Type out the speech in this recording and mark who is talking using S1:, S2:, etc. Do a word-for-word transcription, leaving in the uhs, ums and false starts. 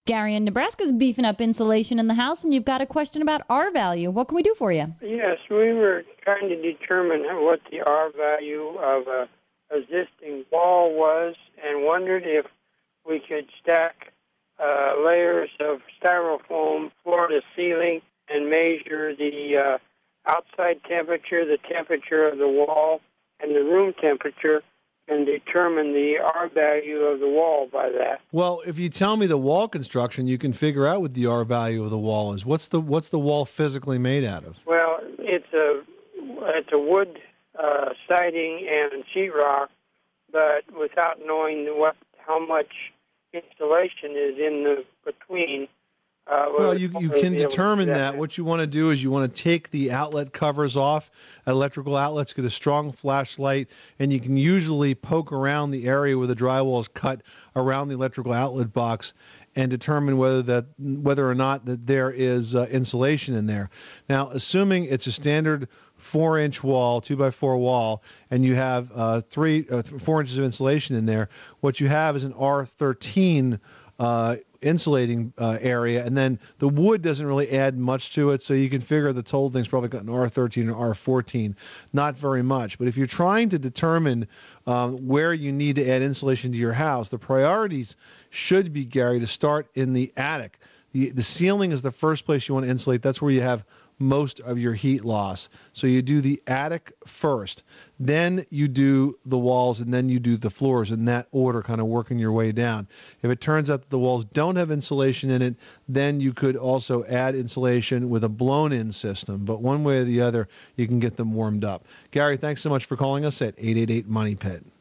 S1: Gary in Nebraska is beefing up insulation in the house, and you've got a question about R value. What can we do for you?
S2: Yes, we were trying to determine what the R value of a existing wall was and wondered if we could stack uh, layers of styrofoam floor to ceiling and measure the uh, outside temperature, the temperature of the wall, and the room temperature, and determine the R value of the wall by that.
S3: Well, if you tell me the wall construction, you can figure out what the R value of the wall is. What's the what's the wall physically made out of?
S2: Well, it's a it's a wood uh, siding and sheetrock, but without knowing what how much insulation is in the between. Uh,
S3: well, you, you can determine that. What you want to do is you want to take the outlet covers off, electrical outlets, get a strong flashlight, and you can usually poke around the area where the drywall is cut around the electrical outlet box and determine whether that whether or not that there is uh, insulation in there. Now, assuming it's a standard four-inch wall, two-by-four wall, and you have uh, three, uh, four inches of insulation in there, what you have is an R thirteen uh, insulating uh, area, and then the wood doesn't really add much to it, so you can figure the total thing's probably got an R thirteen or R fourteen, not very much. But if you're trying to determine um, where you need to add insulation to your house, the priorities should be, Gary, to start in the attic. The, the ceiling is the first place you want to insulate. That's where you have most of your heat loss. So you do the attic first, then you do the walls, and then you do the floors in that order, kind of working your way down. If it turns out that the walls don't have insulation in it, then you could also add insulation with a blown-in system. But one way or the other, you can get them warmed up. Gary, thanks so much for calling us at eight eight eight, MONEY PIT.